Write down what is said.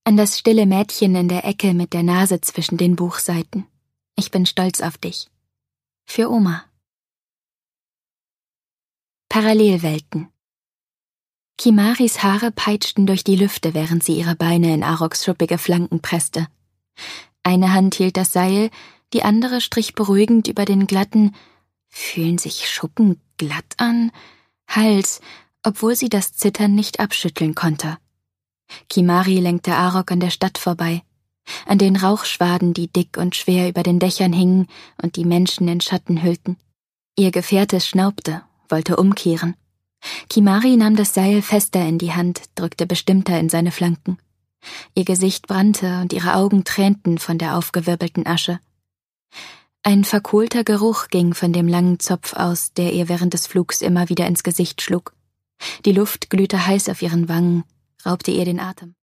An das stille Mädchen in der Ecke mit der Nase zwischen den Buchseiten. Ich bin stolz auf dich. Für Oma. Parallelwelten. Kimaris Haare peitschten durch die Lüfte, während sie ihre Beine in Aroks schuppige Flanken presste. Eine Hand hielt das Seil, die andere strich beruhigend über den glatten, fühlen sich Schuppen glatt an, Hals, obwohl sie das Zittern nicht abschütteln konnte. Kimari lenkte Arok an der Stadt vorbei, an den Rauchschwaden, die dick und schwer über den Dächern hingen und die Menschen in Schatten hüllten. Ihr Gefährte schnaubte, wollte umkehren. Kimari nahm das Seil fester in die Hand, drückte bestimmter in seine Flanken. Ihr Gesicht brannte und ihre Augen tränten von der aufgewirbelten Asche. Ein verkohlter Geruch ging von dem langen Zopf aus, der ihr während des Flugs immer wieder ins Gesicht schlug. Die Luft glühte heiß auf ihren Wangen, raubte ihr den Atem.